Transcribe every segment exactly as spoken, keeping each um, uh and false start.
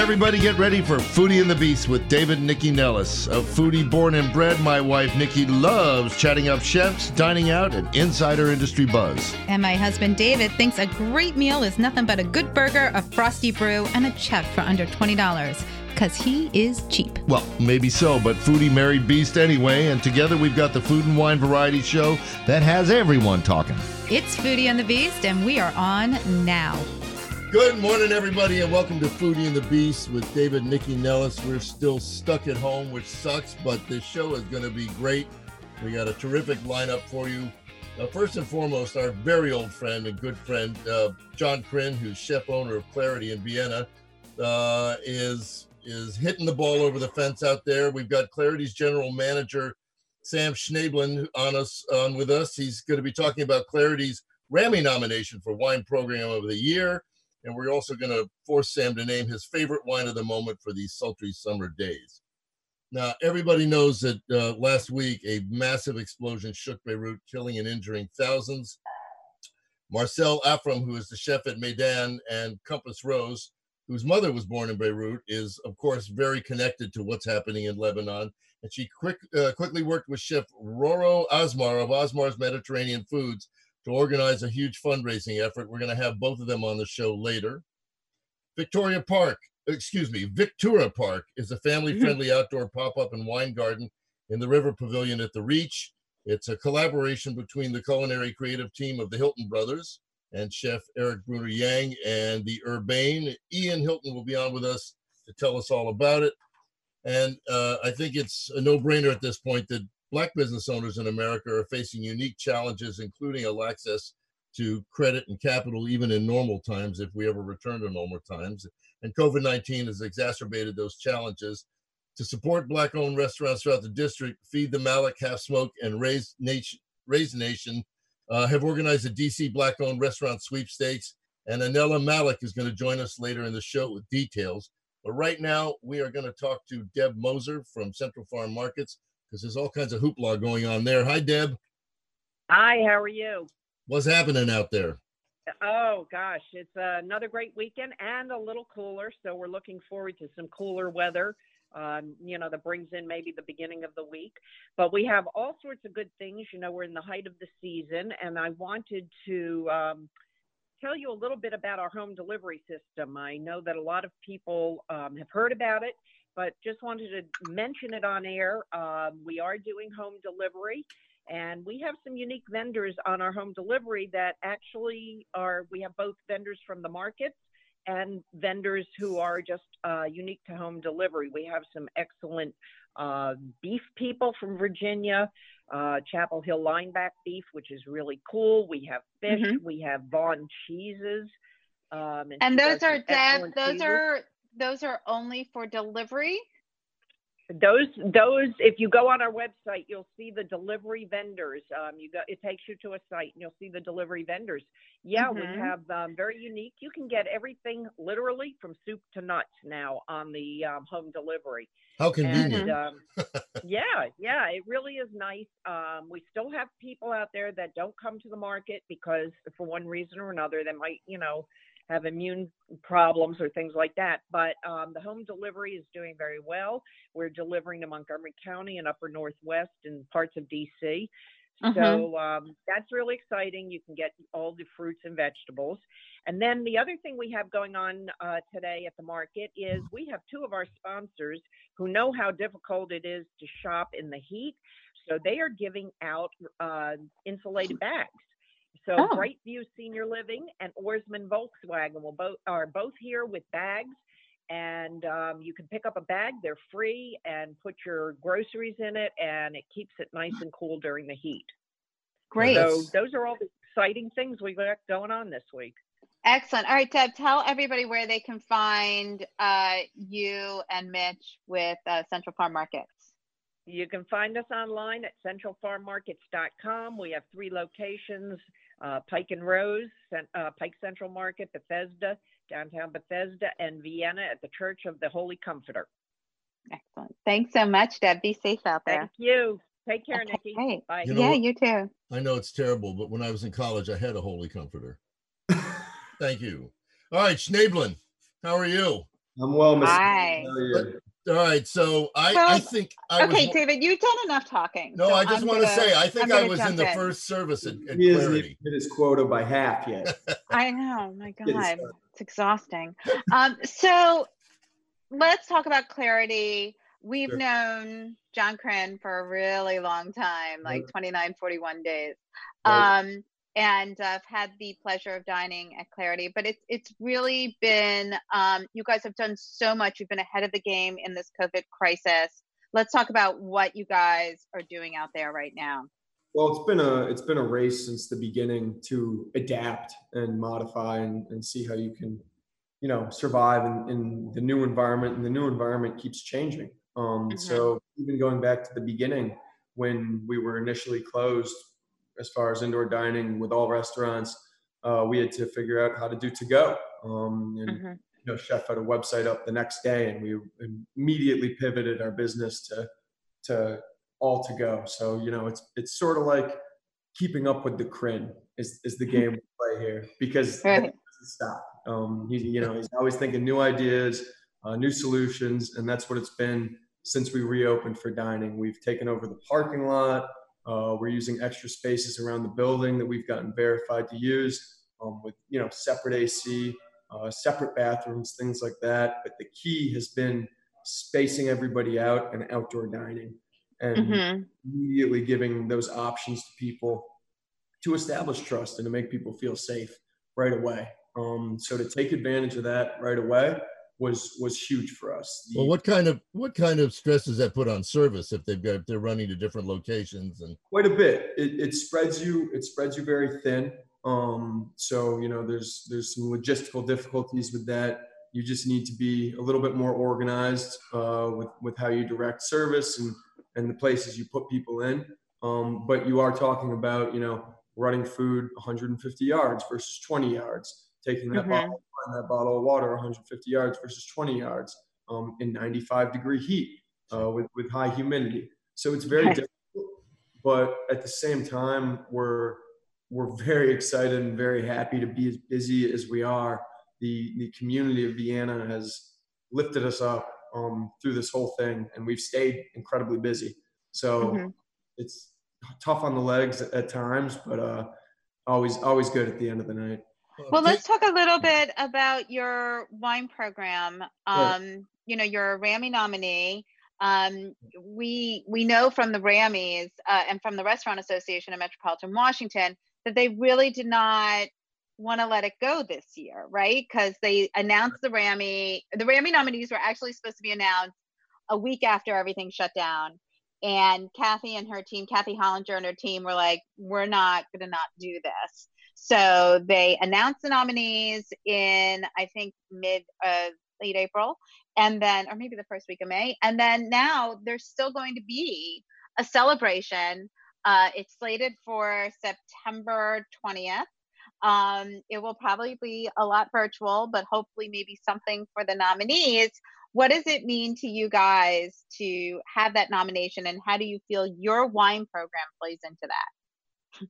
everybody, get ready for Foodie and the Beast with David and Nikki Nellis. A foodie born and bred, my wife Nikki loves chatting up chefs, dining out, and insider industry buzz. And my husband David thinks a great meal is nothing but a good burger, a frosty brew, and a check for under twenty dollars. Because he is cheap. Well, maybe so, but foodie married beast anyway, and together we've got the Food and Wine Variety Show that has everyone talking. It's Foodie and the Beast, and we are on now. Good morning, everybody, and welcome to Foodie and the Beast with David and Nikki Nellis. We're still stuck at home, which sucks, but this show is going to be great. We got a terrific lineup for you. Uh, first and foremost, our very old friend and good friend, uh, John Kryn, who's chef owner of Clarity in Vienna, uh, is, is hitting the ball over the fence out there. We've got Clarity's general manager, Sam Schneeblen, on us on with us. He's going to be talking about Clarity's Grammy nomination for Wine Program of the Year. And we're also going to force Sam to name his favorite wine of the moment for these sultry summer days. Now, everybody knows that uh, last week, a massive explosion shook Beirut, killing and injuring thousands. Marcel Afram, who is the chef at Meydan and Compass Rose, whose mother was born in Beirut, is, of course, very connected to what's happening in Lebanon. And she quick, uh, quickly worked with Chef Roro Asmar of Asmar's Mediterranean Foods to organize a huge fundraising effort. We're going to have both of them on the show later. Victoria Park, excuse me, Victura Park is a family-friendly outdoor pop-up and wine garden in the River Pavilion at the Reach. It's a collaboration between the culinary creative team of the Hilton Brothers and Chef Eric Bruner Yang and the Urbane. Ian Hilton will be on with us to tell us all about it. And uh, I think it's a no-brainer at this point that Black business owners in America are facing unique challenges, including a access to credit and capital, even in normal times, if we ever return to normal times. And COVID nineteen has exacerbated those challenges. To support Black-owned restaurants throughout the district, Feed the Malik, Half Smoke, and Raise Nation, Raise Nation uh, have organized a D C Black-owned restaurant sweepstakes. And Anela Malik is going to join us later in the show with details. But right now, we are going to talk to Deb Moser from Central Farm Markets, because there's all kinds of hoopla going on there. Hi, Deb. Hi, how are you? What's happening out there? Oh, gosh, it's uh, another great weekend and a little cooler, so we're looking forward to some cooler weather, um, you know, that brings in maybe the beginning of the week. But we have all sorts of good things. You know, we're in the height of the season, and I wanted to um, tell you a little bit about our home delivery system. I know that a lot of people um, have heard about it, but just wanted to mention it on air. Um, we are doing home delivery, and we have some unique vendors on our home delivery that actually are, we have both vendors from the markets and vendors who are just uh, unique to home delivery. We have some excellent uh, beef people from Virginia, uh, Chapel Hill lineback beef, which is really cool. We have fish, Mm-hmm. we have Vaughn cheeses. Um, and And those are, some Deb, excellent those cheeses. are, those are only for delivery? Those, those, if you go on our website, you'll see the delivery vendors. Um, you go, it takes you to a site and you'll see the delivery vendors. Yeah, Mhm. we have um, very unique. You can get everything literally from soup to nuts now on the um, home delivery. How convenient. And um, yeah, yeah, it really is nice. Um, we still have people out there that don't come to the market because for one reason or another, they might, you know, have immune problems or things like that. But um, the home delivery is doing very well. We're delivering to Montgomery County and Upper Northwest and parts of D C. Mhm. So um, that's really exciting. You can get all the fruits and vegetables. And then the other thing we have going on uh, today at the market is we have two of our sponsors who know how difficult it is to shop in the heat. So they are giving out uh, insulated bags. So Oh. Brightview Senior Living and Oarsman Volkswagen will both are both here with bags, and um, you can pick up a bag. They're free, and put your groceries in it, and it keeps it nice and cool during the heat. Great. So those are all the exciting things we've got going on this week. Excellent. All right, Deb, tell everybody where they can find uh, you and Mitch with uh, Central Farm Markets. You can find us online at central farm markets dot com. We have three locations, uh, Pike and Rose, uh, Pike Central Market, Bethesda, downtown Bethesda, and Vienna at the Church of the Holy Comforter. Excellent. Thanks so much, Deb. Be safe out there. Thank you. Take care, Okay, Nikki. great. Bye. You know Yeah, what? you too. I know it's terrible, but when I was in college, I had a Holy Comforter. Thank you. All right, Schneeblen, how are you? I'm well, Mister Hi. How are you? All right, so I, Well, I think I okay, was. David, you've done enough talking. No, so I just I'm want to gonna- say I think I'm I gonna was in jump the first service at, at He hasn't even Clarity. hit his quota by half yet. I know, my Get it God, started. it's exhausting. Um, so let's talk about Clarity. We've Sure. known John Crin for a really long time, like Right. twenty-nine, forty-one days. Right. Um, and I've had the pleasure of dining at Clarity, but it's it's really been, um, you guys have done so much. You've been ahead of the game in this COVID crisis. Let's talk about what you guys are doing out there right now. Well, it's been a it's been a race since the beginning to adapt and modify and, and see how you can, you know, survive in, in the new environment. And the new environment keeps changing. Um, Mhm. So even going back to the beginning, when we were initially closed, as far as indoor dining with all restaurants, uh, we had to figure out how to do to go. Um, and Mhm. you know, Chef had a website up the next day, and we immediately pivoted our business to to all to go. So you know, it's it's sort of like keeping up with the Crin is is the game we play here, because that Right. doesn't stop. Um, he's you know he's always thinking new ideas, uh, new solutions, and that's what it's been since we reopened for dining. We've taken over the parking lot. Uh, we're using extra spaces around the building that we've gotten verified to use, um, with you know separate A C, uh, separate bathrooms, things like that. But the key has been spacing everybody out and outdoor dining, and Mhm. immediately giving those options to people to establish trust and to make people feel safe right away. Um, so to take advantage of that right away was was huge for us. The, Well, what kind of what kind of stress does that put on service if they've got if they're running to different locations and quite a bit. It, it spreads you. It spreads you very thin. Um, so you know, there's there's some logistical difficulties with that. You just need to be a little bit more organized uh, with with how you direct service and and the places you put people in. Um, but you are talking about you know running food one hundred fifty yards versus twenty yards, taking that Mhm. bottle that bottle of water one hundred fifty yards versus twenty yards um, in ninety-five degree heat uh, with with high humidity. So it's very Right. difficult. But at the same time, we're we're very excited and very happy to be as busy as we are. The the community of Vienna has lifted us up um, through this whole thing, and we've stayed incredibly busy. So Mhm. it's tough on the legs at, at times, but uh, always always good at the end of the night. uh, Well, take- let's talk a little bit about your wine program. Right. Um, you know, you're a Rammy nominee. Um, we we know from the Rammies uh, and from the Restaurant Association of Metropolitan Washington that they really did not want to let it go this year, right? Because they announced the Rammy. The Rammy nominees were actually supposed to be announced a week after everything shut down. And Kathy and her team, Kathy Hollinger and her team, were like, "We're not going to not do this." So they announced the nominees in, I think, mid, uh, late April, and then, or maybe the first week of May. And then now there's still going to be a celebration. Uh, it's slated for September twentieth. Um, it will probably be a lot virtual, but hopefully maybe something for the nominees. What does it mean to you guys to have that nomination, and how do you feel your wine program plays into that?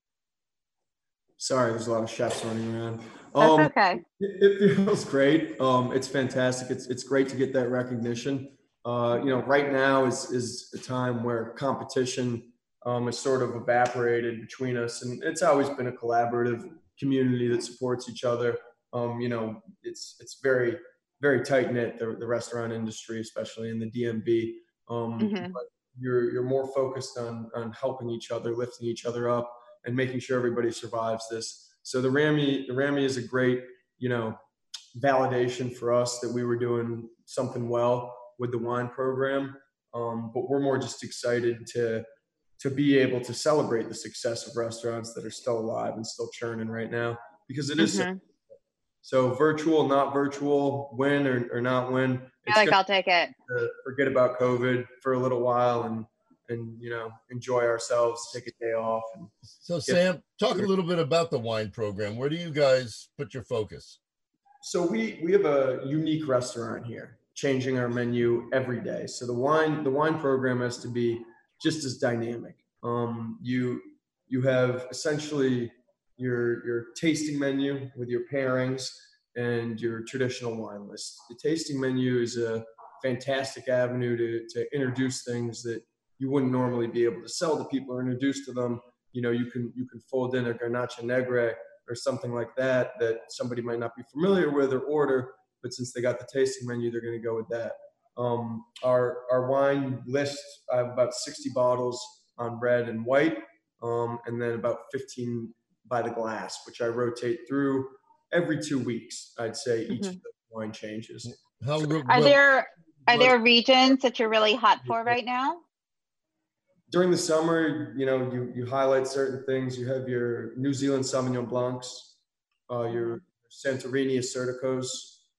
Sorry, there's a lot of chefs running around. That's Um, okay. it, it feels great. Um, it's fantastic. It's it's great to get that recognition. Uh, you know, right now is is a time where competition um, is sort of evaporated between us, and it's always been a collaborative community that supports each other. Um, you know, it's it's very very tight knit, the, the restaurant industry, especially in the D M V. Um, Mhm. but you're you're more focused on on helping each other, lifting each other up, and making sure everybody survives this. So the Rammy, the Rammy is a great, you know, validation for us that we were doing something well with the wine program. Um, but we're more just excited to to be able to celebrate the success of restaurants that are still alive and still churning right now, because it is so, Mhm. so virtual, not virtual, win or, or not win. You're It's like, gonna I'll take it. to forget about COVID for a little while and and you know enjoy ourselves, take a day off. And so Sam, talk a little bit about the wine program. Where do you guys put your focus? so we we have a unique restaurant here, changing our menu every day. So the wine the wine program has to be just as dynamic. Um, you you have essentially your your tasting menu with your pairings, and your traditional wine list. The tasting menu is a fantastic avenue to, to introduce things that you wouldn't normally be able to sell to people or introduce to them. You know, you can you can fold in a Garnacha Negre or something like that that somebody might not be familiar with or order, but since they got the tasting menu, they're going to go with that. Um, our our wine list, I have about sixty bottles on red and white, um, and then about fifteen by the glass, which I rotate through every two weeks. I'd say each Mm-hmm. of the wine changes. How So, Are well, there are well, there regions that you're really hot for right now? during the summer, you know, you, you highlight certain things. You have your New Zealand Sauvignon Blancs, uh, your Santorini Asserticos,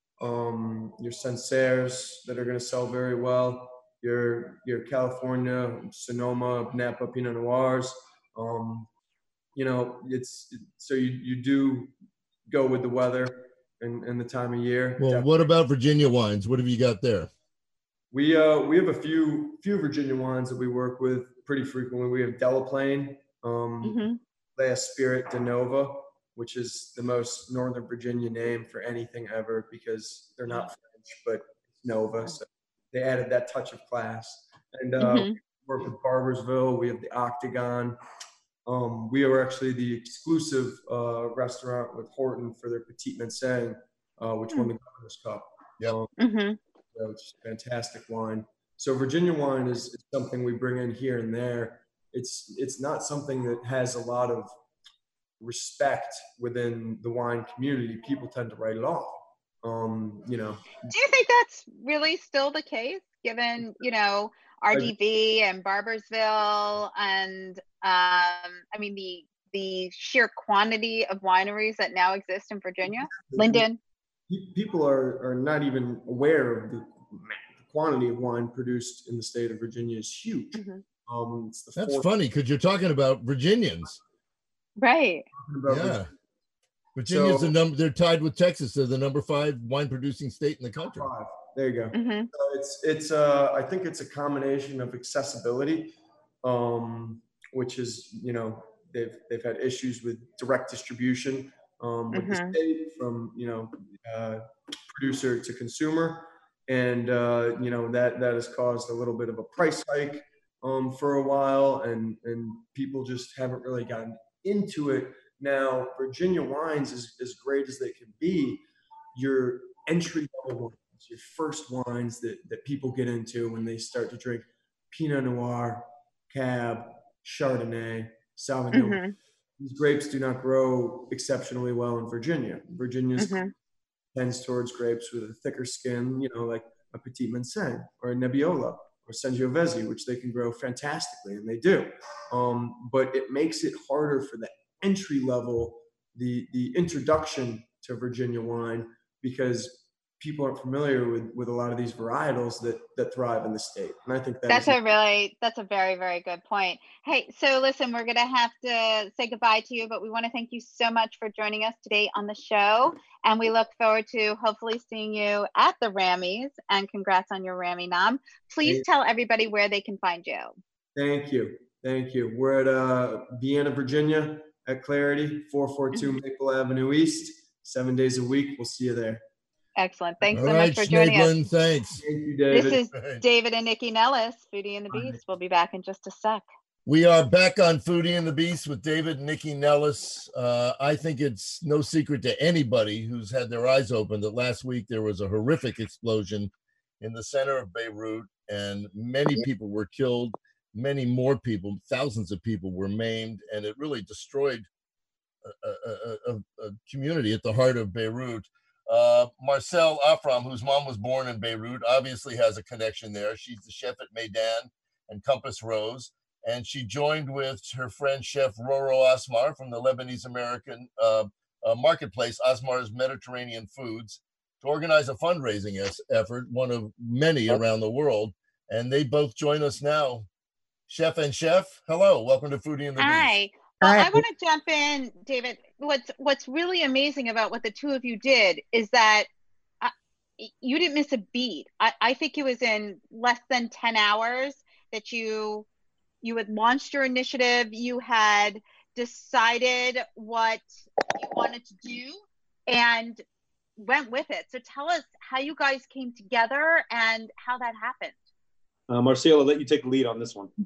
um, your Sancerres that are going to sell very well, your your California Sonoma Napa Pinot Noirs. Um, you know, it's so you, you do go with the weather and, and the time of year. well, Definitely. what about Virginia wines? What have you got there? We uh we have a few few Virginia wines that we work with pretty frequently. We have Delaplane, um, Mm-hmm. Lea Spirit de Nova, which is the most Northern Virginia name for anything ever because they're not French, but it's Nova. So they added that touch of class. And uh, Mm-hmm. we work with Barbersville. We have the Octagon. Um, we are actually the exclusive uh, restaurant with Horton for their Petite Manseng, uh, which won the Governor's Cup. Yep. Um, Mm-hmm. so it's fantastic wine. So Virginia wine is, is something we bring in here and there. It's it's not something that has a lot of respect within the wine community. People tend to write it off. Um, you know. Do you think that's really still the case, given, you know, R D V and Barbersville and, um, I mean, the the sheer quantity of wineries that now exist in Virginia? Linden? People are, are not even aware of the, the quantity of wine produced in the state of Virginia is huge. Mm-hmm. Um, it's the That's fourth, funny because you're talking about Virginians. Right. about Yeah. Virginia. Virginia's So- the number, they're tied with Texas. They're the number five wine producing state in the country. Five. There you go. Mm-hmm. So it's it's uh I think it's a combination of accessibility, um, which is, you know, they've they've had issues with direct distribution um, with Mhm. the state from, you know, uh, producer to consumer, and uh, you know that that has caused a little bit of a price hike um, for a while, and and people just haven't really gotten into it. Now, Virginia wines, is as great as they can be, your entry level wines, your first wines that, that people get into when they start to drink Pinot Noir, Cab, Chardonnay, Sauvignon. Mhm. These grapes do not grow exceptionally well in Virginia. Virginia's Mhm. tends towards grapes with a thicker skin, you know, like a Petite Manseng or a Nebbiolo or Sangiovese, which they can grow fantastically, and they do. Um, but it makes it harder for the entry level, the the introduction to Virginia wine, because people aren't familiar with with a lot of these varietals that that thrive in the state. And I think that That's is a really, that's a very, very good point. Hey, so listen, we're going to have to say goodbye to you, but we want to thank you so much for joining us today on the show. And we look forward to hopefully seeing you at the Rammies, and congrats on your Rammy nom. Please Thank- tell everybody where they can find you. Thank you. Thank you. We're at uh, Vienna, Virginia at Clarity, four forty-two Maple Avenue East, seven days a week. We'll see you there. Excellent. Thanks All so right, much for joining us. Schneeblen, thanks. Thank you, David. This is Right. David and Nikki Nellis, Foodie and the Beast. We'll be back in just a sec. We are back on Foodie and the Beast with David and Nikki Nellis. Uh, I think it's no secret to anybody who's had their eyes open that last week there was a horrific explosion in the center of Beirut, and many people were killed. Many more people, thousands of people were maimed, and it really destroyed a, a, a, a community at the heart of Beirut. Uh, Marcel Afram, whose mom was born in Beirut, obviously has a connection there. She's the chef at Meydan and Compass Rose. And she joined with her friend chef Roro Asmar from the Lebanese American uh, uh, marketplace, Asmar's Mediterranean Foods, to organize a fundraising es- effort, one of many around the world. And they both join us now. Chef and chef, hello, welcome to Foodie and the Beast. Hi. Well, I want to jump in, David. What's what's really amazing about what the two of you did is that uh, you didn't miss a beat. I, I think it was in less than ten hours that you you had launched your initiative. You had decided what you wanted to do, and went with it. So tell us how you guys came together and how that happened. Uh, Marcelo, I'll let you take the lead on this one.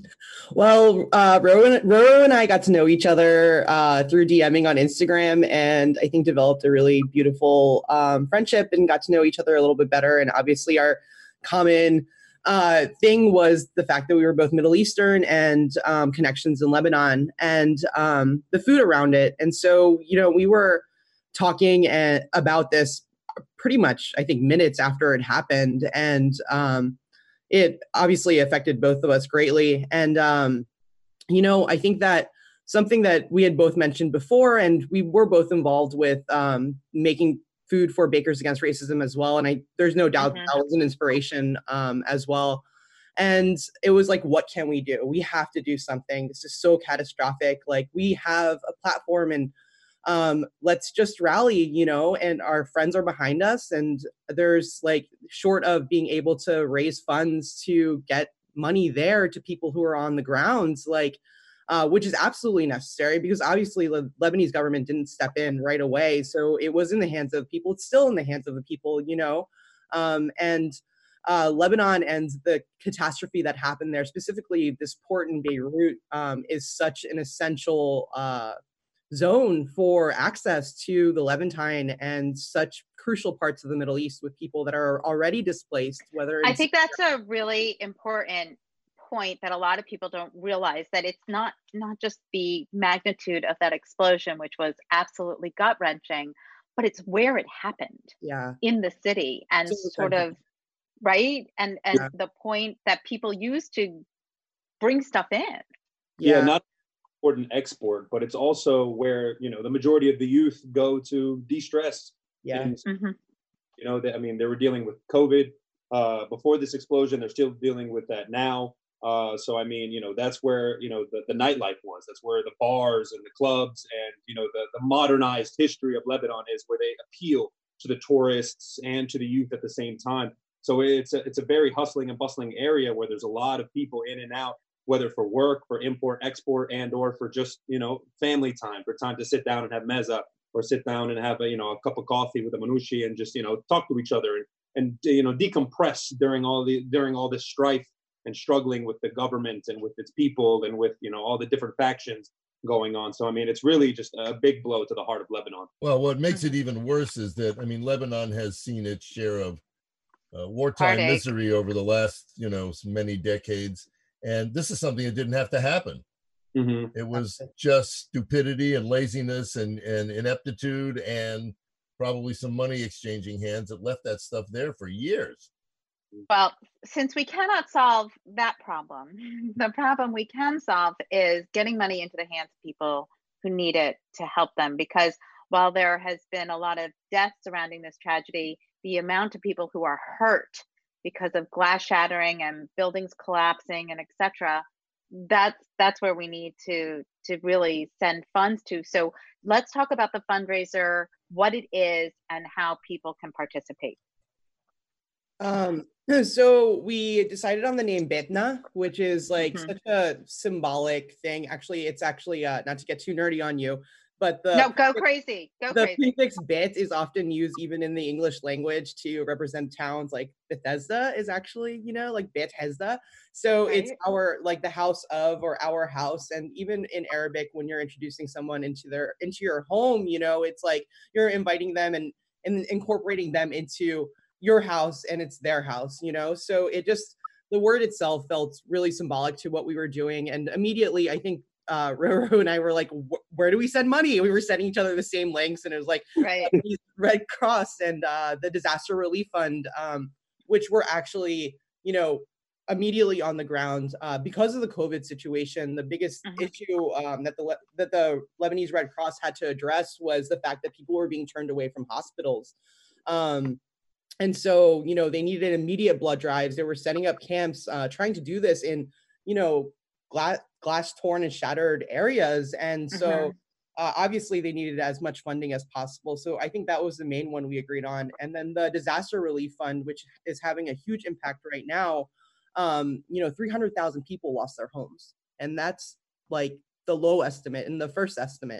Well, uh, Roro, Roro and I got to know each other uh, through DMing on Instagram, and I think developed a really beautiful um, friendship and got to know each other a little bit better. And obviously our common uh, thing was the fact that we were both Middle Eastern and um, connections in Lebanon and um, the food around it. And so, you know, we were talking uh, about this pretty much, I think, minutes after it happened. And um, it obviously affected both of us greatly. And, um, you know, I think that something that we had both mentioned before, and we were both involved with um, making food for Bakers Against Racism as well. And I, there's no doubt Mm-hmm. that was an inspiration um, as well. And it was like, what can we do? We have to do something. This is so catastrophic. Like, we have a platform, and um, let's just rally, you know, and our friends are behind us. And there's like, short of being able to raise funds to get money there to people who are on the grounds, like, uh, which is absolutely necessary, because obviously the Lebanese government didn't step in right away. So it was in the hands of people. It's still in the hands of the people, you know, um, and uh, Lebanon and the catastrophe that happened there, specifically this port in Beirut, um, is such an essential uh, zone for access to the Levantine and such crucial parts of the Middle East with people that are already displaced, whether it's- I think that's a really important point that a lot of people don't realize, that it's not not just the magnitude of that explosion, which was absolutely gut-wrenching, but it's where it happened. Yeah. In the city, and So sort of, right? And and Yeah. the point that people use to bring stuff in. Yeah, Yeah. not import and export, but it's also where, you know, the majority of the youth go to de-stress. Yeah. And, Mm-hmm. you know, they, I mean, they were dealing with COVID uh, before this explosion. They're still dealing with that now. Uh, so, I mean, you know, that's where, you know, the, the nightlife was. That's where the bars and the clubs and, you know, the, the modernized history of Lebanon is, where they appeal to the tourists and to the youth at the same time. So it's a, it's a very hustling and bustling area where there's a lot of people in and out, whether for work, for import, export, and or for just, you know, family time, for time to sit down and have meza, or sit down and have a, you know, a cup of coffee with a manushi and just, you know, talk to each other and, and you know, decompress during all the during all this strife and struggling with the government and with its people and with, you know, all the different factions going on. So, I mean, it's really just a big blow to the heart of Lebanon. Well, what makes it even worse is that, I mean, Lebanon has seen its share of uh, wartime Heartache. misery over the last, you know, many decades. And this is something that didn't have to happen. Mm-hmm. It was just stupidity and laziness and, and ineptitude and probably some money exchanging hands that left that stuff there for years. Well, since we cannot solve that problem, the problem we can solve is getting money into the hands of people who need it to help them. Because while there has been a lot of death surrounding this tragedy, the amount of people who are hurt because of glass shattering and buildings collapsing and et cetera, that's that's where we need to to really send funds to. So let's talk about the fundraiser, what it is, and how people can participate. Um, so we decided on the name Betna, which is like Mhm. such a symbolic thing. Actually, it's actually uh, not to get too nerdy on you, but the No, go crazy, go the crazy. prefix Bet is often used even in the English language to represent towns. Like Bethesda is actually, you know, like Bethesda. So it's Right. our, like the house of, or our house. And even in Arabic, when you're introducing someone into their into your home, you know, it's like you're inviting them and and incorporating them into your house, and it's their house, you know. So it just, the word itself felt really symbolic to what we were doing. And immediately, I think uh Roro and I were like, where do we send money? We were sending each other the same links, and it was like Right. Red Cross and uh the Disaster Relief Fund, um which were actually, you know, immediately on the ground uh because of the COVID situation. The biggest Mhm. issue um that the Le- that the Lebanese Red Cross had to address was the fact that people were being turned away from hospitals. um And so, you know, they needed immediate blood drives. They were setting up camps, uh, trying to do this in, you know, glass, glass torn and shattered areas. And so Mhm. uh, obviously they needed as much funding as possible. So I think that was the main one we agreed on. And then the Disaster Relief Fund, which is having a huge impact right now, um, you know, three hundred thousand people lost their homes. And that's like the low estimate and the first estimate.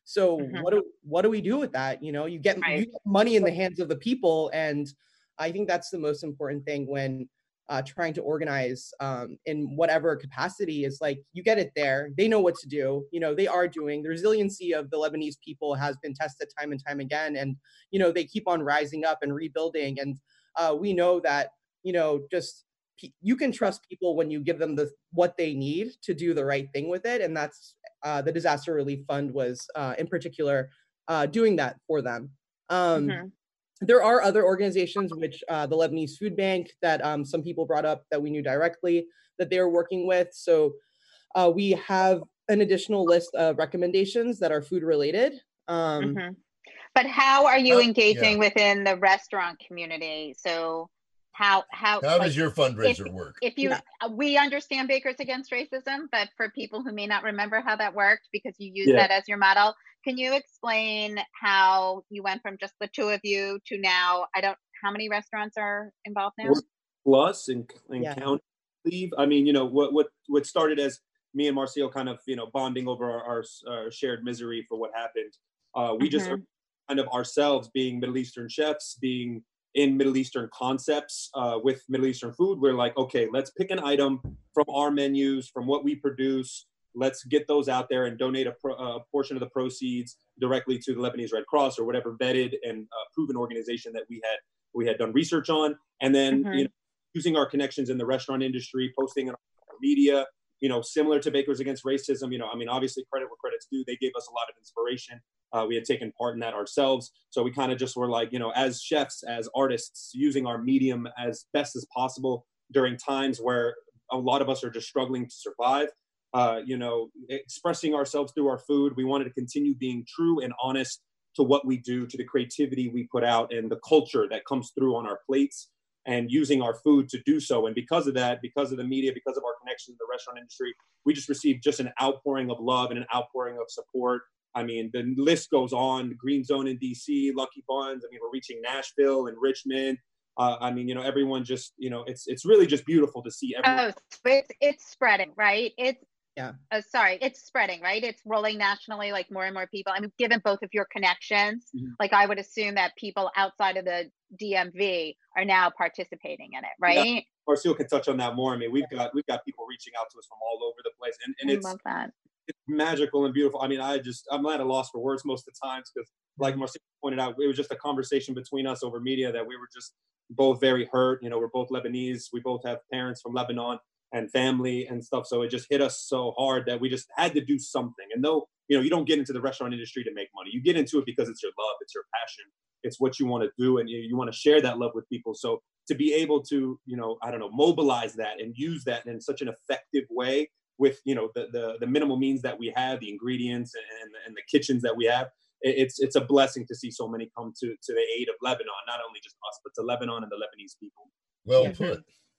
So Mhm. what do what do we do with that? You know, you get, Right. you get money in the hands of the people, and I think that's the most important thing when uh, trying to organize um, in whatever capacity. Is like, you get it there. They know what to do. You know, they are doing. The resiliency of the Lebanese people has been tested time and time again, and you know, they keep on rising up and rebuilding. And uh, we know that, you know, just you can trust people when you give them the what they need to do the right thing with it, and that's uh, the Disaster Relief Fund was uh, in particular uh, doing that for them. Um, Mhm. There are other organizations, which uh, the Lebanese Food Bank, that um, some people brought up that we knew directly that they were working with. So uh, we have an additional list of recommendations that are food related. Um, Mhm. But how are you How- engaging yeah. within the restaurant community? So how how How like does your if fundraiser work? if you Yeah. uh, we understand Bakers Against Racism, but for people who may not remember how that worked because you use Yeah. that as your model, can you explain how you went from just the two of you to now, I don't, how many restaurants are involved now? We're plus and and Yeah. count leave. I mean, you know, what what what started as me and Marcio kind of, you know, bonding over our, our, our shared misery for what happened. Uh, we just Mhm. kind of ourselves being Middle Eastern chefs, being in Middle Eastern concepts uh, with Middle Eastern food. We're like, okay, let's pick an item from our menus, from what we produce. Let's get those out there and donate a, pro, a portion of the proceeds directly to the Lebanese Red Cross or whatever vetted and uh, proven organization that we had we had done research on. And then, Mhm. you know, using our connections in the restaurant industry, posting on our media, you know, similar to Bakers Against Racism. You know, I mean, obviously, credit where credit's due. They gave us a lot of inspiration. Uh, we had taken part in that ourselves. So we kind of just were like, you know, as chefs, as artists, using our medium as best as possible during times where a lot of us are just struggling to survive. Uh, you know, expressing ourselves through our food. We wanted to continue being true and honest to what we do, to the creativity we put out, and the culture that comes through on our plates, and using our food to do so. And because of that, because of the media, because of our connection to the restaurant industry, we just received just an outpouring of love and an outpouring of support. I mean, the list goes on. Green Zone in D C, Lucky Buns. I mean, we're reaching Nashville and Richmond. Uh, I mean, you know, everyone just, you know, it's it's really just beautiful to see everyone. Oh, so it's it's spreading, right? It's Yeah. uh, sorry, it's spreading, right? It's rolling nationally, like more and more people. I mean, given both of your connections, Mhm. like I would assume that people outside of the D M V are now participating in it, Yeah. right? Marcio can touch on that more. I mean, we've got we've got people reaching out to us from all over the place, and, and I it's love that. it's magical and beautiful. I mean, I just I'm at a loss for words most of the times because, like Marcio pointed out, it was just a conversation between us over media that we were just both very hurt. You know, we're both Lebanese. We both have parents from Lebanon and family and stuff. So it just hit us so hard that we just had to do something. And though, you know, you don't get into the restaurant industry to make money. You get into it because it's your love, it's your passion, it's what you want to do, and you, you want to share that love with people. So to be able to, you know, I don't know, mobilize that and use that in such an effective way with, you know, the the, the minimal means that we have, the ingredients and, and, and the kitchens that we have, it's it's a blessing to see so many come to to the aid of Lebanon, not only just us, but to Lebanon and the Lebanese people. Well Yeah. put.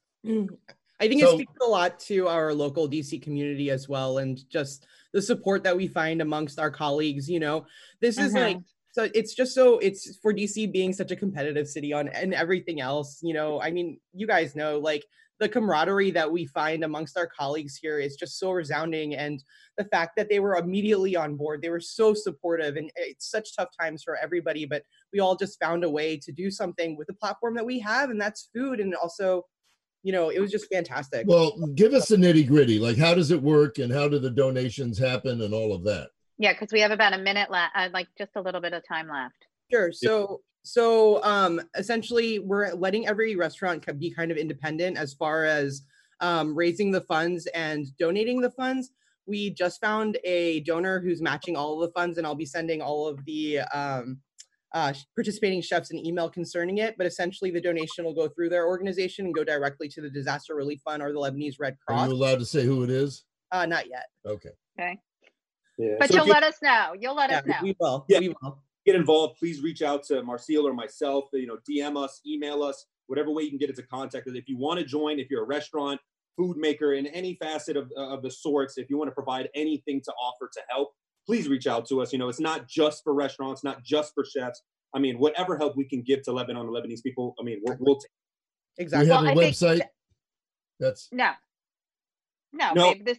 I think So- it speaks a lot to our local D C community as well, and just the support that we find amongst our colleagues. You know, this is Mhm. like, so it's just so, it's for D C being such a competitive city on and everything else. You know, I mean, you guys know, like, the camaraderie that we find amongst our colleagues here is just so resounding. And the fact that they were immediately on board, they were so supportive, and it's such tough times for everybody, but we all just found a way to do something with the platform that we have, and that's food. And also, you know, it was just fantastic. Well, give us the nitty gritty. Like, how does it work, and how do the donations happen, and all of that? Yeah, because we have about a minute left, uh, like just a little bit of time left. Sure. So, so um, essentially, we're letting every restaurant ca- be kind of independent as far as um, raising the funds and donating the funds. We just found a donor who's matching all of the funds, and I'll be sending all of the um, uh, participating chefs an email concerning it. But essentially, the donation will go through their organization and go directly to the Disaster Relief Fund or the Lebanese Red Are Cross. you allowed to say who it is? Uh, not yet. Okay. Okay. Yeah. But So if you'll you- let us know. You'll let Yeah, us know. we will. Yeah. We will. get involved, please reach out to Marcel or myself, you know, D M us, email us, whatever way you can get into contact us. If you want to join, if you're a restaurant, food maker in any facet of, of the sorts, if you want to provide anything to offer to help, please reach out to us. You know, it's not just for restaurants, not just for chefs. I mean, whatever help we can give to Lebanon, the Lebanese people, I mean, we'll, we'll take Do we Exactly. have Well, a I think website? that- That's No. No, No. babe, this is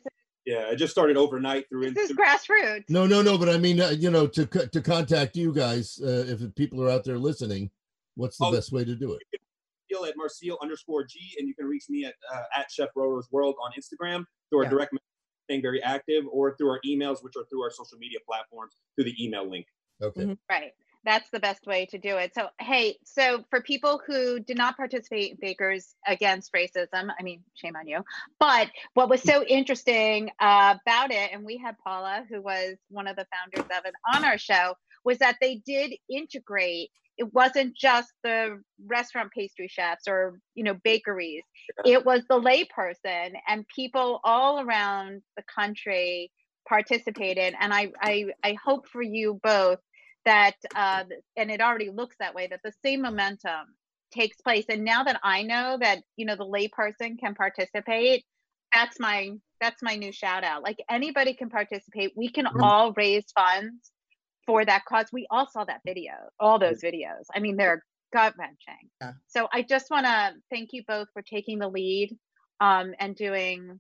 Yeah, it just started overnight through. This is grassroots. No, no, no. But I mean, uh, you know, to to contact you guys, uh, if people are out there listening, what's the Oh, best way to do it? Marcil at Marcil underscore G, and you can reach me at uh, at Chef Roro's World on Instagram through our Yeah. direct staying very active, or through our emails, which are through our social media platforms, through the email link. Okay. Mm-hmm. Right. That's the best way to do it. So, hey, so for people who did not participate in Bakers Against Racism, I mean, shame on you. But what was so interesting uh, about it, and we had Paula, who was one of the founders of it, on our show, was that they did integrate. It wasn't just the restaurant pastry chefs or, you know, bakeries. It was the layperson, and people all around the country participated. And I, I, I hope for you both that, uh, and it already looks that way, that the same momentum takes place. And now that I know that, you know, the layperson can participate, that's my, that's my new shout out. Like, anybody can participate. We can Mhm. all raise funds for that cause. We all saw that video, all those videos. I mean, they're gut wrenching. Yeah. So I just want to thank you both for taking the lead, um, and doing,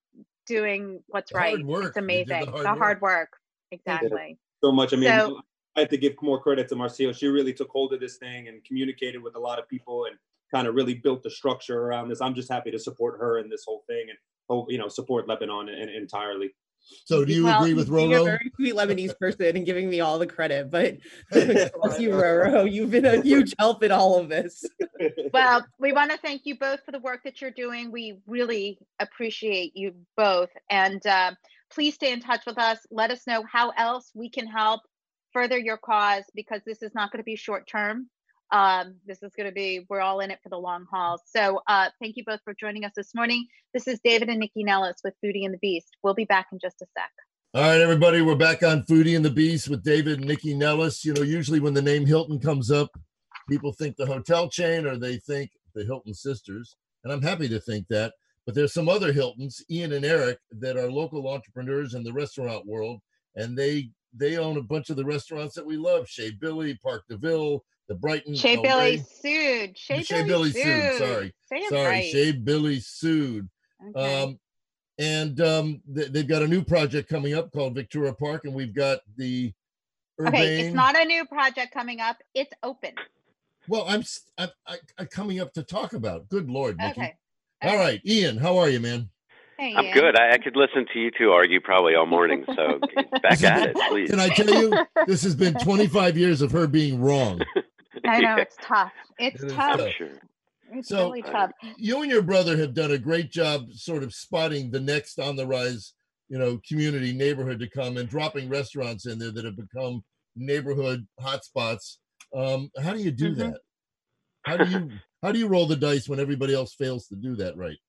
doing what's The right. hard work. It's You did the amazing. hard The work. hard work. Exactly. So much. I mean, So- I have to give more credit to Marcil. She really took hold of this thing and communicated with a lot of people and kind of really built the structure around this. I'm just happy to support her in this whole thing and hope, you know, support Lebanon in, entirely. So, do you Well, agree with Being a Roro? very sweet Lebanese person and giving me all the credit, but bless you, Roro. You've been a huge help in all of this. Well, we want to thank you both for the work that you're doing. We really appreciate you both. And uh, please stay in touch with us. Let us know how else we can help further your cause, because this is not going to be short term. Um, this is going to be, we're all in it for the long haul. So uh, thank you both for joining us this morning. This is David and Nikki Nellis with Foodie and the Beast. We'll be back in just a sec. All right, everybody, we're back on Foodie and the Beast with David and Nikki Nellis. You know, usually when the name Hilton comes up, people think the hotel chain or they think the Hilton sisters. And I'm happy to think that. But there's some other Hiltons, Ian and Eric, that are local entrepreneurs in the restaurant world. And they they own a bunch of the restaurants that we love. Chez Billy, Parc de Ville, the Brighton. Chez El Billy Rey. Sood. Chez, Chez Billy, Billy Sood, Sood. sorry. Say it Sorry, right. Chez Billy Sood. Okay. Um, and um, th- they've got a new project coming up called Victoria Park, and we've got the Urbane. Okay, it's not a new project coming up. It's open. Well, I'm, s- I, I, I'm coming up to talk about. Good Lord, Nikki. Okay. All Okay. right, Ian, how are you, man? Hey, I'm Ian. good. I, I could listen to you two argue probably all morning. So back at it, please. Can I tell you, this has been twenty-five years of her being wrong. I know, Yeah, it's tough. It's It is tough. I'm tough. sure. It's So- really tough. You and your brother have done a great job sort of spotting the next on the rise, you know, community neighborhood to come and dropping restaurants in there that have become neighborhood hotspots. Um, how do you do Mhm. that? How do you how do you roll the dice when everybody else fails to do that right?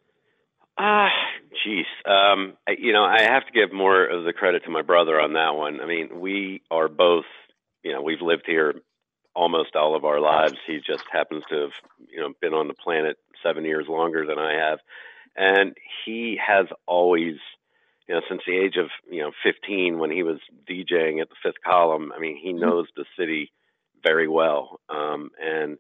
Ah, geez. Um, I, you know, I have to give more of the credit to my brother on that one. I mean, we are both, you know, we've lived here almost all of our lives. He just happens to have, you know, been on the planet seven years longer than I have. And he has always, you know, since the age of, you know, fifteen, when he was DJing at the Fifth Column, I mean, he knows the city very well. Um, and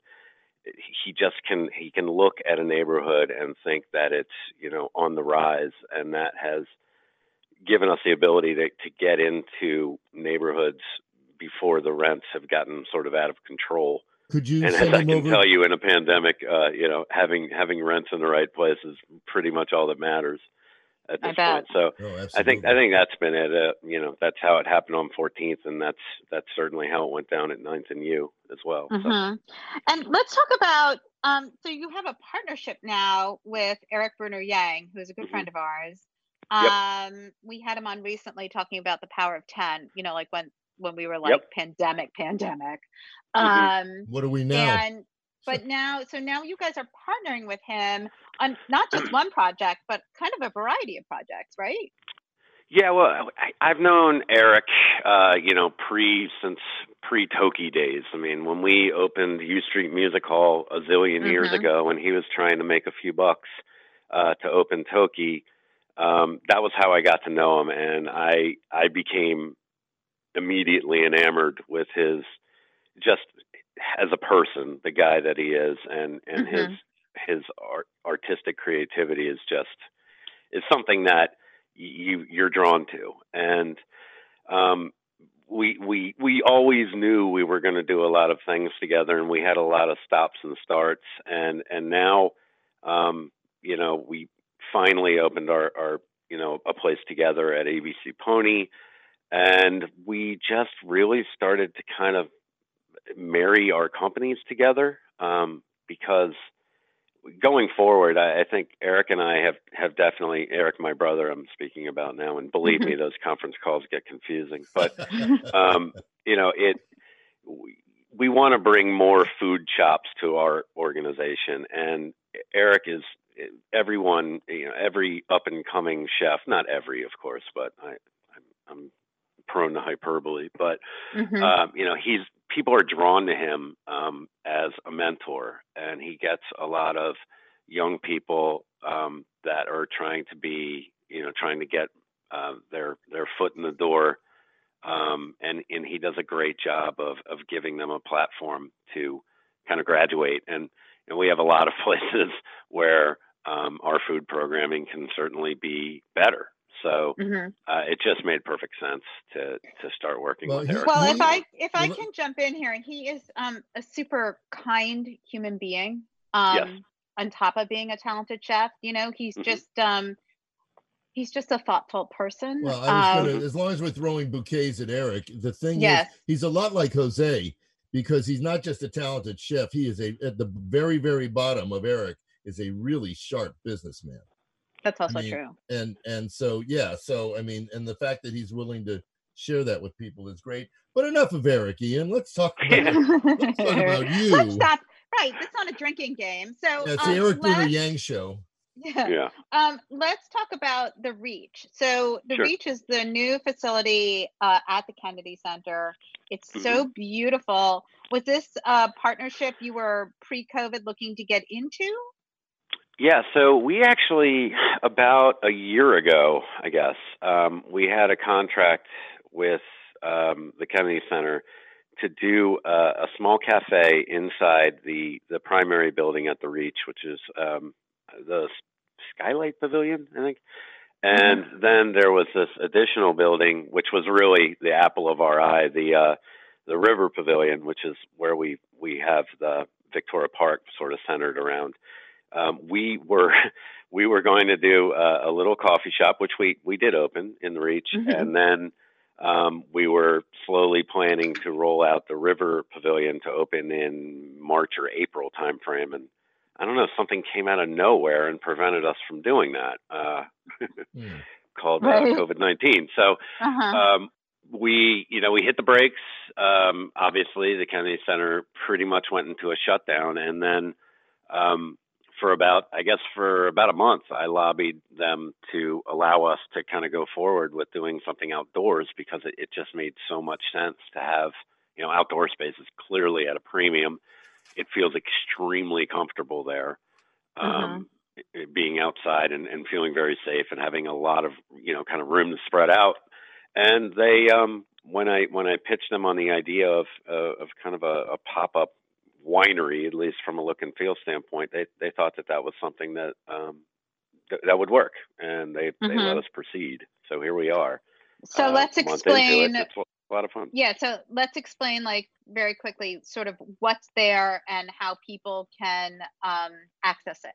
he just can, he can look at a neighborhood and think that it's, you know, on the rise. And that has given us the ability to, to get into neighborhoods before the rents have gotten sort of out of control. Could you And as send I him can over? tell you, in a pandemic, uh, you know, having having rents in the right place is pretty much all that matters at I this bet. point. So Oh, I absolutely. think I think that's been it. Uh, you know, that's how it happened on fourteenth, and that's that's certainly how it went down at ninth and U as well. So. Mhm. And let's talk about, um, so you have a partnership now with Eric Bruner Yang, who's a good Mhm. friend of ours. Yep. Um, we had him on recently talking about the power of ten, you know, like when, when we were like Yep. pandemic, pandemic. Mhm. Um, What are we now? and, but now, so now you guys are partnering with him on not just one project, but kind of a variety of projects, right? Yeah, well, I, I've known Eric, uh, you know, pre since pre Toki days. I mean, when we opened U Street Music Hall a zillion years Mhm. ago, when he was trying to make a few bucks uh, to open Toki, um, that was how I got to know him, and I I became immediately enamored with his just as a person, the guy that he is, and and his Mhm. his art, artistic creativity is just is something that, you you're drawn to. And um, we we we always knew we were going to do a lot of things together, and we had a lot of stops and starts. And and now, um, you know, we finally opened our, our you know a place together at A B C Pony, and we just really started to kind of marry our companies together, um, because going forward, I, I think Eric and I have, have definitely, Eric, my brother, I'm speaking about now, and believe me, those conference calls get confusing, but, um, you know, it, we, we want to bring more food chops to our organization. And Eric is everyone, you know, every up and coming chef, not every, of course, but I, I'm, I'm prone to hyperbole, but, Mm-hmm. um, you know, he's, people are drawn to him um, as a mentor, and he gets a lot of young people um, that are trying to be, you know, trying to get uh, their their foot in the door, um, and and he does a great job of of giving them a platform to kind of graduate. And and we have a lot of places where um, our food programming can certainly be better. So Mm-hmm. uh, it just made perfect sense to to start working Well, with he- Eric. Well, he- if I if I well, can jump in here, he is um, a super kind human being. Um, Yes. On top of being a talented chef, you know, he's Mhm. just um, he's just a thoughtful person. Well, I was Um, gonna, as long as we're throwing bouquets at Eric, the thing Yes. is, he's a lot like Jose, because he's not just a talented chef. He is a, at the very, very bottom of Eric is a really sharp businessman. That's I also mean, true. and and so yeah, so I mean, and the fact that he's willing to share that with people is great. But enough of Eric, Ian. Let's talk about let's talk about you. Let's stop. Right, it's not a drinking game. So Yeah, it's um, the Eric Bruner let's- Yang show. Yeah. Yeah. Um, let's talk about the Reach. So the Sure. Reach is the new facility uh, at the Kennedy Center. It's so beautiful. Was this a partnership you were pre-COVID looking to get into? Yeah, so we actually, about a year ago, I guess, um, we had a contract with um, the Kennedy Center to do a, a small cafe inside the, the primary building at the Reach, which is um, the Skylight Pavilion, I think. And Mm-hmm. then there was this additional building, which was really the apple of our eye, the uh, the River Pavilion, which is where we, we have the Victoria Park sort of centered around. Um, we were we were going to do a, a little coffee shop, which we, we did open in the Reach, Mhm. and then um, we were slowly planning to roll out the River Pavilion to open in March or April timeframe. And I don't know, something came out of nowhere and prevented us from doing that, uh, Hmm. called uh, Right. COVID nineteen. So Uh-huh. um, we, you know, we hit the brakes. Um, obviously, the Kennedy Center pretty much went into a shutdown, and then um, for about, I guess, for about a month, I lobbied them to allow us to kind of go forward with doing something outdoors, because it, it just made so much sense to have, you know, outdoor spaces clearly at a premium. It feels extremely comfortable there. Um, it- being outside and, and feeling very safe and having a lot of, you know, kind of room to spread out. And they, um, when I, when I pitched them on the idea of, uh, of kind of a, a pop-up winery, at least from a look and feel standpoint, they, they thought that that was something that, um, th- that would work, and they, they Mhm. let us proceed. So here we are. So uh, let's a month into it. explain. It's a lot of fun. Yeah, so let's explain, like, very quickly, sort of what's there and how people can um, access it.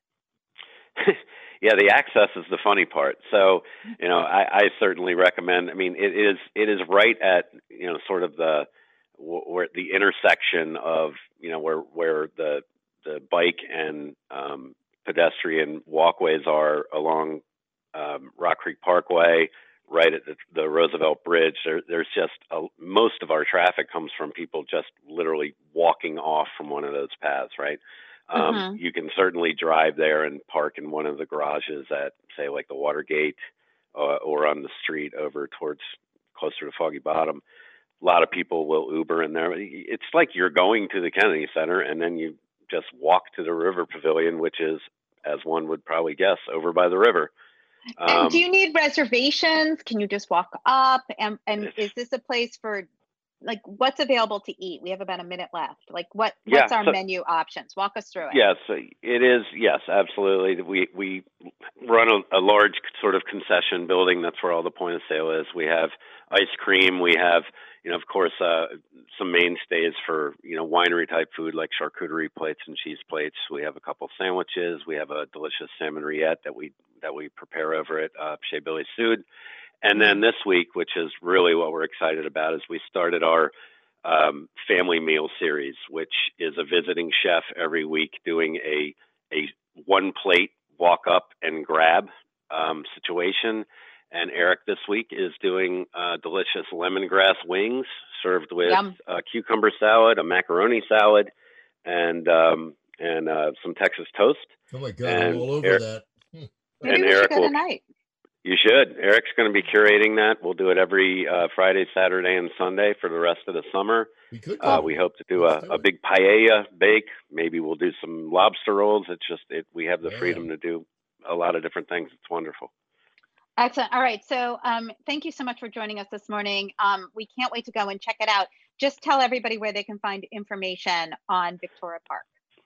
Yeah, the access is the funny part. So, you know, I, I certainly recommend. I mean, it is it is right at, you know, sort of the where the intersection of, you know, where where the the bike and um, pedestrian walkways are along um, Rock Creek Parkway, right at the, the Roosevelt Bridge. There, there's just a, most of our traffic comes from people just literally walking off from one of those paths, right? Um, Mhm. You can certainly drive there and park in one of the garages at, say, like the Watergate, uh, or on the street over towards closer to Foggy Bottom. A lot of people will Uber in there. It's like you're going to the Kennedy Center, and then you just walk to the River Pavilion, which is, as one would probably guess, over by the river. And do Um, you need reservations? Can you just walk up? And, and It's- is this a place for like what's available to eat? We have about a minute left. Like what, Yeah, what's our so- menu options? Walk us through it. Yes, it is. Yes, absolutely. We we run a, a large sort of concession building. That's where all the point of sale is. We have ice cream. We have, you know, of course, uh, some mainstays for, you know, winery type food like charcuterie plates and cheese plates. We have a couple sandwiches. We have a delicious salmon rillette that we that we prepare over at uh, Chez Billy Sud. And then this week, which is really what we're excited about, is we started our um, family meal series, which is a visiting chef every week doing a a one plate walk up and grab um, situation. And Eric this week is doing uh, delicious lemongrass wings served with a cucumber salad, a macaroni salad, and um, and uh, some Texas toast. Oh my God, and I'm all over Eric, that. Maybe and we Eric should go will, tonight. You should. Eric's going to be curating that. We'll do it every uh, Friday, Saturday, and Sunday for the rest of the summer. We could. Uh, we hope to do a, do a big paella bake. Maybe we'll do some lobster rolls. It's just it, we have the Yeah. freedom to do a lot of different things. It's wonderful. Excellent. All right. So um, thank you so much for joining us this morning. Um, we can't wait to go and check it out. Just tell everybody where they can find information on Victoria Park.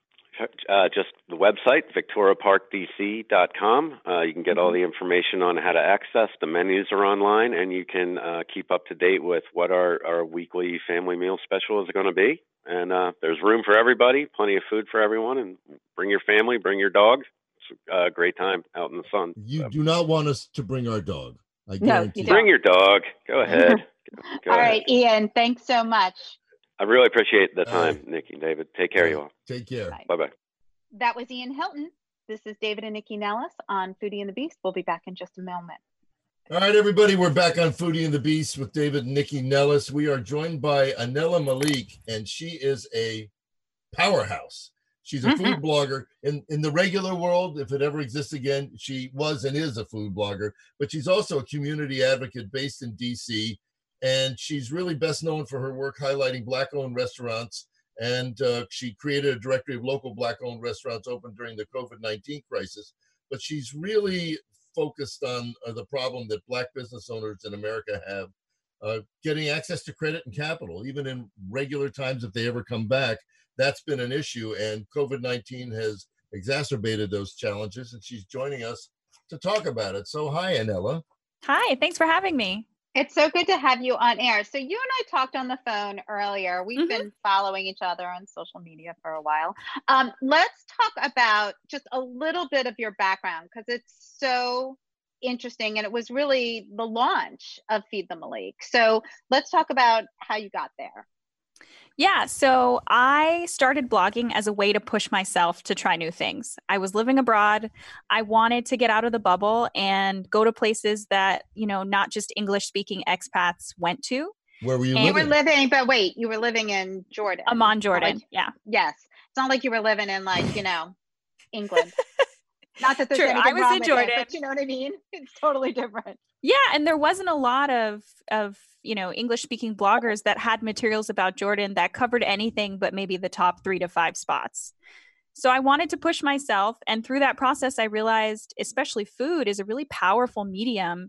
Uh, just the website, victoria park d c dot com. Uh, you can get all the information on how to access. The menus are online, and you can uh, keep up to date with what our, our weekly family meal special is going to be. And uh, there's room for everybody, plenty of food for everyone, and bring your family, bring your dog. It's a great time out in the sun. You So. do not want us to bring our dog. I No, guarantee you you. don't. Bring your dog. Go ahead. Go, go All ahead. right, Ian, thanks so much. I really appreciate the All time, right. Nikki, David. Take care, you all. Take care. Bye. Bye-bye. That was Ian Hilton. This is David and Nikki Nellis on Foodie and the Beast. We'll be back in just a moment. All right, everybody, we're back on Foodie and the Beast with David and Nikki Nellis. We are joined by Anela Malik, and she is a powerhouse. She's a Mhm. food blogger. In, in the regular world, if it ever exists again, she was and is a food blogger, but she's also a community advocate based in D C, and she's really best known for her work highlighting Black-owned restaurants. And uh, she created a directory of local Black-owned restaurants open during the COVID nineteen crisis. But she's really focused on uh, the problem that Black business owners in America have, uh, getting access to credit and capital, even in regular times if they ever come back. That's been an issue, and COVID nineteen has exacerbated those challenges, and she's joining us to talk about it. So hi, Anela. Hi, thanks for having me. It's so good to have you on air. So you and I talked on the phone earlier. We've Mhm. been following each other on social media for a while. Um, let's talk about just a little bit of your background because it's so interesting, and it was really the launch of Feed the Malik. So let's talk about how you got there. Yeah, so I started blogging as a way to push myself to try new things. I was living abroad. I wanted to get out of the bubble and go to places that, you know, not just English speaking expats went to. Where were you And You living? were living, but wait, you were living in Jordan. Amman, It's not Jordan. like- Yeah. yes. It's not like you were living in like, you know, England. Not that there's True, anything I was wrong in with Jordan. it, but you know what I mean? It's totally different. Yeah, and there wasn't a lot of of, you know, English speaking bloggers that had materials about Jordan that covered anything but maybe the top three to five spots. So I wanted to push myself, and through that process I realized especially food is a really powerful medium,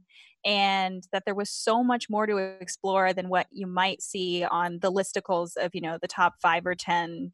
and that there was so much more to explore than what you might see on the listicles of, you know, the top five or ten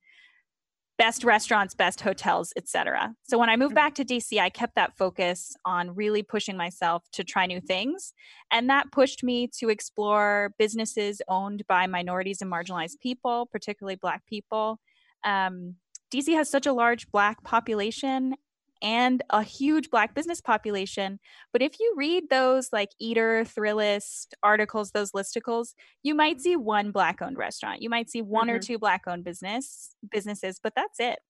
best restaurants, best hotels, et cetera. So when I moved back to D C, I kept that focus on really pushing myself to try new things. And that pushed me to explore businesses owned by minorities and marginalized people, particularly Black people. Um, D C has such a large Black population and a huge Black business population. But if you read those like Eater, Thrillist articles, those listicles, you might see one Black owned restaurant. You might see one or Mhm. two Black owned business businesses, but that's it.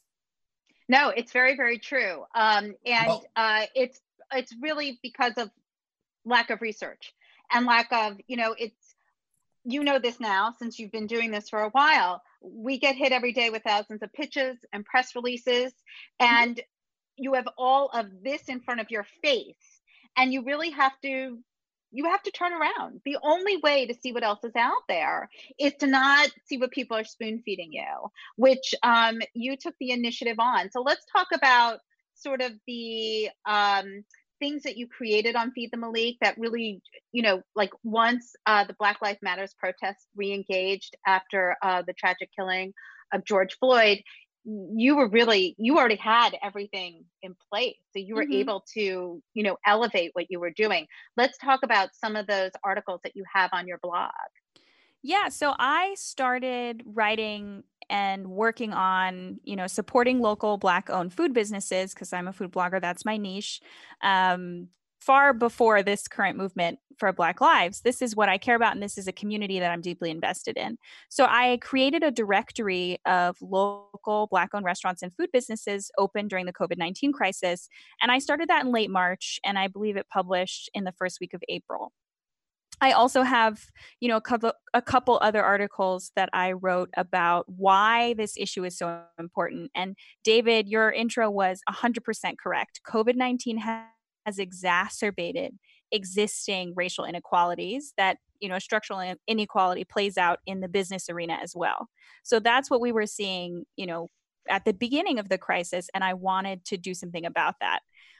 No, it's very, very true. Um, and Well- uh, it's it's really because of lack of research and lack of, you know, it's, you know this now since you've been doing this for a while. We get hit every day with thousands of pitches and press releases, and you have all of this in front of your face, and you really have to you have to turn around. The only way to see what else is out there is to not see what people are spoon feeding you, which um, you took the initiative on. So let's talk about sort of the um, things that you created on Feed the Malik that really, you know, like once uh, the Black Lives Matters protests re-engaged after uh, the tragic killing of George Floyd, you were really, you already had everything in place. So you were Mhm. able to, you know, elevate what you were doing. Let's talk about some of those articles that you have on your blog. Yeah, so I started writing and working on, you know, supporting local Black-owned food businesses because I'm a food blogger. That's my niche. Um, far before this current movement for Black Lives, this is what I care about, and this is a community that I'm deeply invested in. So I created a directory of local Black-owned restaurants and food businesses open during the COVID nineteen crisis, and I started that in late March, and I believe it published in the first week of April. I also have, you know, a couple, a couple other articles that I wrote about why this issue is so important. And David, your intro was one hundred percent correct. COVID nineteen has, has exacerbated existing racial inequalities that, you know, structural inequality plays out in the business arena as well. So that's what we were seeing, you know, at the beginning of the crisis. And I wanted to do something about that.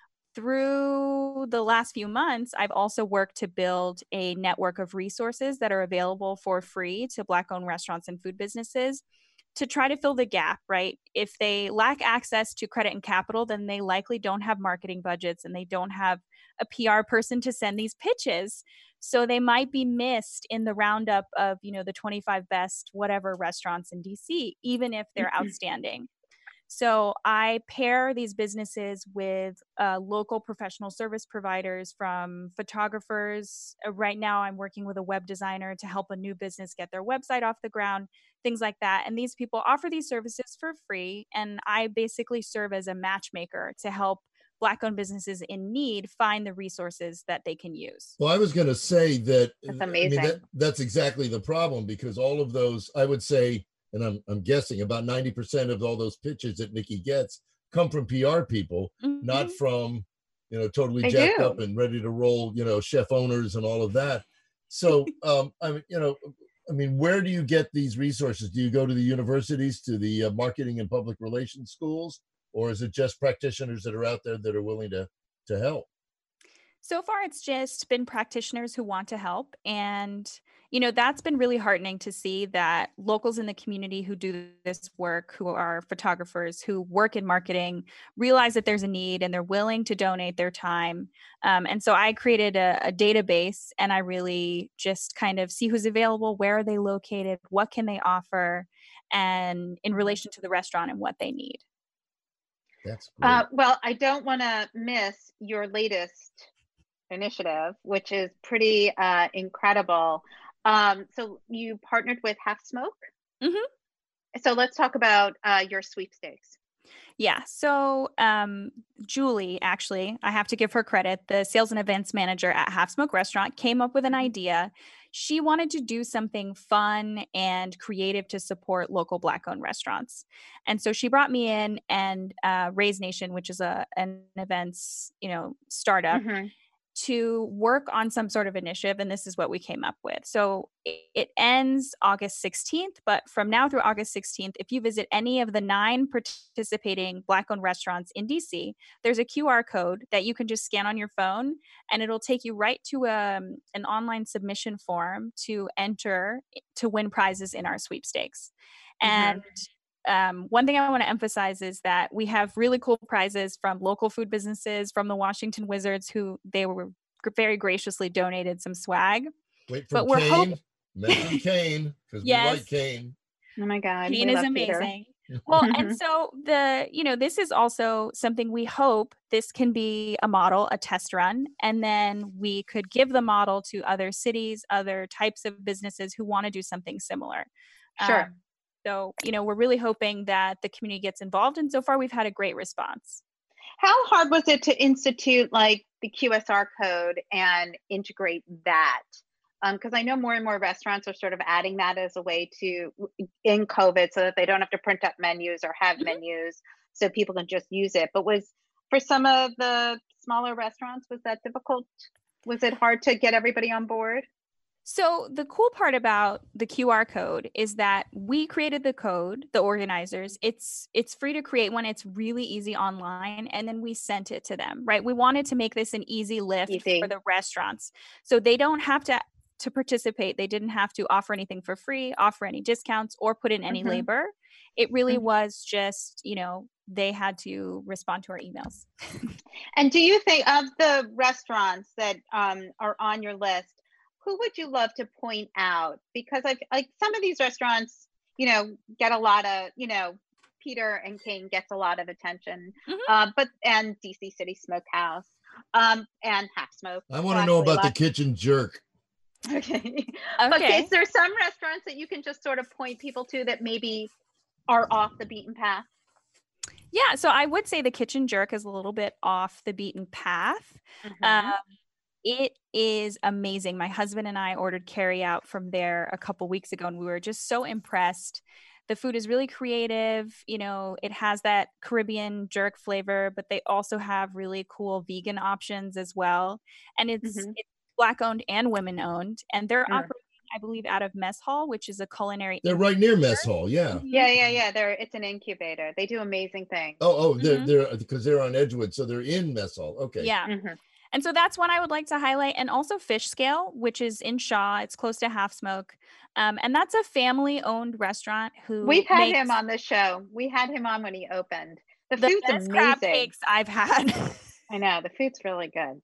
Through the last few months, I've also worked to build a network of resources that are available for free to Black-owned restaurants and food businesses to try to fill the gap, right? If they lack access to credit and capital, then they likely don't have marketing budgets and they don't have a P R person to send these pitches. So they might be missed in the roundup of, you know, the twenty-five best whatever restaurants in D C, even if they're outstanding. So I pair these businesses with uh, local professional service providers, from photographers. Uh, right now, I'm working with a web designer to help a new business get their website off the ground, things like that. And these people offer these services for free. And I basically serve as a matchmaker to help Black-owned businesses in need find the resources that they can use. Well, I was going to say that. That's I amazing. mean, that, that's exactly the problem, because all of those, I would say, and I'm, I'm guessing about ninety percent of all those pitches that Nikki gets come from P R people, Mm-hmm. not from, you know, totally They jacked do. up and ready to roll, you know, chef owners and all of that. So, um, I mean, you know, I mean, where do you get these resources? Do you go to the universities, to the uh, marketing and public relations schools, or is it just practitioners that are out there that are willing to, to help? So far, it's just been practitioners who want to help. And, you know, that's been really heartening to see that locals in the community who do this work, who are photographers, who work in marketing, realize that there's a need and they're willing to donate their time. Um, and so I created a, a database, and I really just kind of see who's available, where are they located, what can they offer, and in relation to the restaurant and what they need. That's great. Uh, well, I don't want to miss your latest initiative, which is pretty uh, incredible. Um, so you partnered with Half Smoke. Mm-hmm. So let's talk about uh, your sweepstakes. Yeah. So um, Julie, actually, I have to give her credit. The sales and events manager at Half Smoke Restaurant came up with an idea. She wanted to do something fun and creative to support local Black-owned restaurants. And so she brought me in, and uh, Raise Nation, which is a an events, you know, startup, Mm-hmm. to work on some sort of initiative, and this is what we came up with. So it, it ends August sixteenth, but from now through August sixteenth, if you visit any of the nine participating Black-owned restaurants in D C, there's a Q R code that you can just scan on your phone, and it'll take you right to um, an online submission form to enter to win prizes in our sweepstakes. And Um, one thing I want to emphasize is that we have really cool prizes from local food businesses, from the Washington Wizards, who they were very graciously donated some swag. Wait but for we're Kane. hoping- Mention Kane, because Yes. we like Kane. Oh my God. Kane we is love Peter. amazing. Well, and so the, you know, this is also something we hope this can be a model, a test run, and then we could give the model to other cities, other types of businesses who want to do something similar. Sure. Um, so, you know, we're really hoping that the community gets involved, and so far we've had a great response. How hard was it to institute like the Q S R code and integrate that? Because um, I know more and more restaurants are sort of adding that as a way to, in COVID, so that they don't have to print up menus or have Mm-hmm. menus, so people can just use it. But was, for some of the smaller restaurants, was that difficult? Was it hard to get everybody on board? So the cool part about the Q R code is that we created the code, the organizers. It's it's free to create one. It's really easy online, and then we sent it to them, right? We wanted to make this an easy lift Easy. for the restaurants. So they don't have to to participate. They didn't have to offer anything for free, offer any discounts, or put in any Mhm. labor. It really Mhm. was just, you know, they had to respond to our emails. And do you think of the restaurants that um, are on your list, who would you love to point out? Because like like some of these restaurants, you know, get a lot of, you know, Peter and King gets a lot of attention, Mhm. uh, but and D C City Smokehouse, um, and Half Smoke. I want to know Actually, about the lots- kitchen jerk. Okay. But Okay. is there some restaurants that you can just sort of point people to that maybe are off the beaten path? Yeah, so I would say the Kitchen Jerk is a little bit off the beaten path. Mhm. Um, it is amazing. My husband and I ordered carry out from there a couple weeks ago, and we were just so impressed. The food is really creative. You know, it has that Caribbean jerk flavor, but they also have really cool vegan options as well. And it's, Mhm. it's Black owned and women owned. And they're Mm. operating, I believe, out of Mess Hall, which is a culinary. They're right near Mess Hall. Yeah. Mhm. Yeah, yeah, yeah. They're it's an incubator. They do amazing things. Oh, oh, they're Mhm. they're because they're on Edgewood, so they're in Mess Hall. Okay. Yeah. Mhm. And so that's one I would like to highlight. And also Fish Scale, which is in Shaw. It's close to Half Smoke. Um, and that's a family owned restaurant who We've had makes him on the show. We had him on when he opened. The, the food's best crab amazing. cakes I've had. I know the food's really good.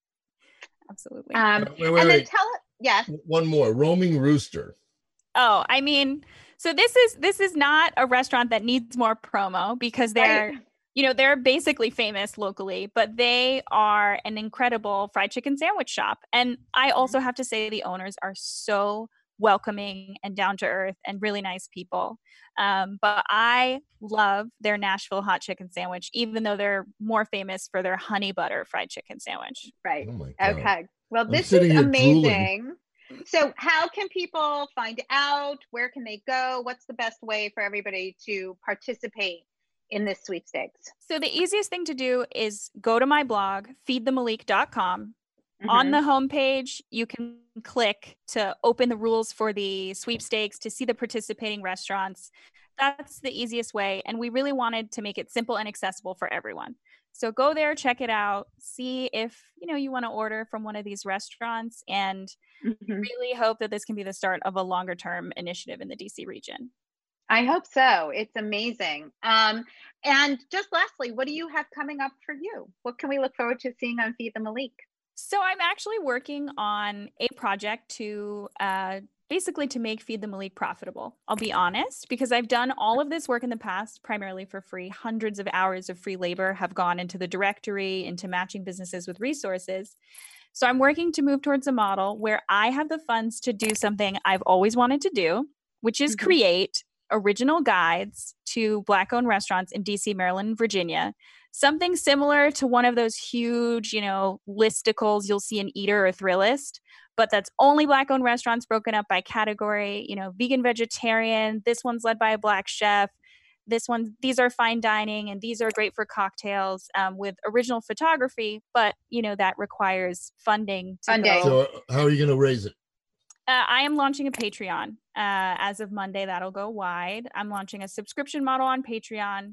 Absolutely. Um, Wait, wait, and then wait. tell yes. One more, Roaming Rooster. Oh, I mean, so this is this is not a restaurant that needs more promo because they're, Right. you know, they're basically famous locally, but they are an incredible fried chicken sandwich shop. And I also have to say the owners are so welcoming and down to earth and really nice people. Um, but I love their Nashville hot chicken sandwich, even though they're more famous for their honey butter fried chicken sandwich. Right. Oh my God. Okay. Well, I'm this is sitting here drooling. amazing. So, how can people find out? Where can they go? What's the best way for everybody to participate in this sweepstakes? So the easiest thing to do is go to my blog, feed the malik dot com. Mhm. On the homepage, you can click to open the rules for the sweepstakes to see the participating restaurants. That's the easiest way. And we really wanted to make it simple and accessible for everyone. So go there, check it out, see if, you know, you want to order from one of these restaurants, and Mhm. really hope that this can be the start of a longer term initiative in the D C region. I hope so. It's amazing. Um, and just lastly, what do you have coming up for you? What can we look forward to seeing on Feed the Malik? So I'm actually working on a project to uh, basically to make Feed the Malik profitable. I'll be honest, because I've done all of this work in the past, primarily for free. Hundreds of hours of free labor have gone into the directory, into matching businesses with resources. So I'm working to move towards a model where I have the funds to do something I've always wanted to do, which is Mhm. create original guides to Black-owned restaurants in D C, Maryland, and Virginia. Something similar to one of those huge, you know, listicles you'll see in Eater or Thrillist, but that's only Black-owned restaurants broken up by category, you know, vegan, vegetarian. This one's led by a Black chef. This one, these are fine dining, and these are great for cocktails, um, with original photography, but, you know, that requires funding to Funding. go. So how are you going to raise it? Uh, I am launching a Patreon. Uh, as of Monday, that'll go wide. I'm launching a subscription model on Patreon.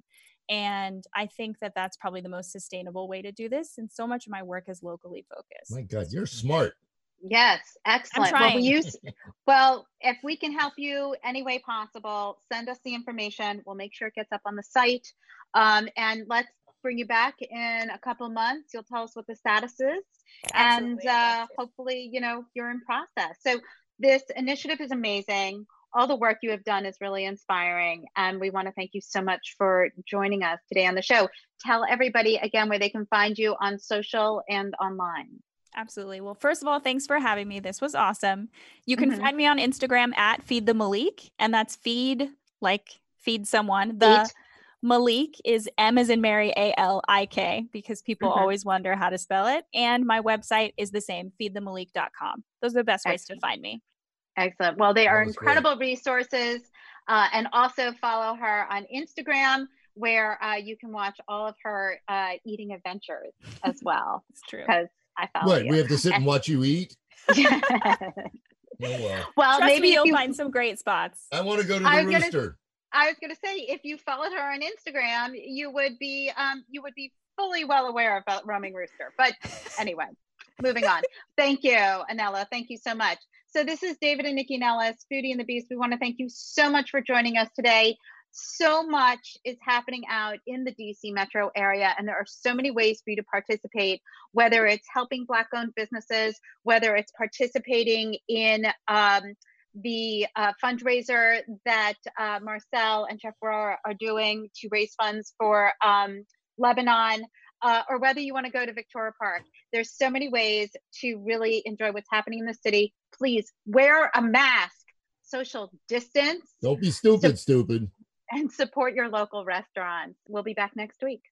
And I think that that's probably the most sustainable way to do this. And so much of my work is locally focused. My God, you're smart. Yes, excellent. Well, trying. we use, well, if we can help you any way possible, send us the information. We'll make sure it gets up on the site. Um, and let's bring you back in a couple of months. You'll tell us what the status is. Absolutely. And uh, hopefully, you know, you're in process. So this initiative is amazing. All the work you have done is really inspiring. And we want to thank you so much for joining us today on the show. Tell everybody again where they can find you on social and online. Absolutely. Well, first of all, thanks for having me. This was awesome. You can Mhm. find me on Instagram at Feed the Malik, and that's feed like feed someone. The Eat. Malik is M as in Mary, A L I K, because people Mhm. always wonder how to spell it. And my website is the same, feed the malik dot com. Those are the best ways to find me. Excellent. Well, they That are was great. incredible resources. Uh, and also follow her on Instagram, where uh, you can watch all of her uh, eating adventures as well. It's true. Because I follow What? you. We have to sit and watch you eat? well. Well, Trust maybe me, if you'll you, find some great spots. I want to go to the I was gonna- Rooster. I was going to say, if you followed her on Instagram, you would be um, you would be fully well aware of uh, Roaming Rooster. But anyway, moving on. Thank you, Anela. Thank you so much. So this is David and Nikki Nellis, Foodie and the Beast. We want to thank you so much for joining us today. So much is happening out in the D C metro area, and there are so many ways for you to participate, whether it's helping Black-owned businesses, whether it's participating in um, the uh, fundraiser that uh, Marcel and Chef Rohr are doing to raise funds for um, Lebanon, uh, or whether you want to go to Victoria Park. There's so many ways to really enjoy what's happening in the city. Please wear a mask, social distance. Don't be stupid, stupid. And support your local restaurants. We'll be back next week.